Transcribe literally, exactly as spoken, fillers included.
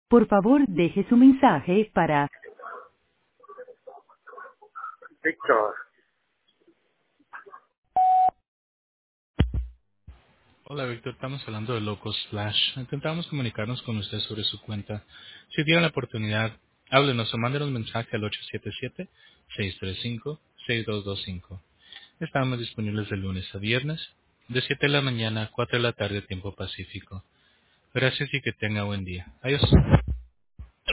Por favor, deje su mensaje para... Víctor, Hola Víctor, estamos hablando de Locos Flash. Intentamos comunicarnos con usted sobre su cuenta. Si tiene la oportunidad, háblenos o mándenos un mensaje al ocho siete siete, seis tres cinco, seis dos dos cinco. Estamos disponibles de lunes a viernes, de siete de la mañana a cuatro de la tarde tiempo pacífico. Gracias y que tenga buen día. Adiós.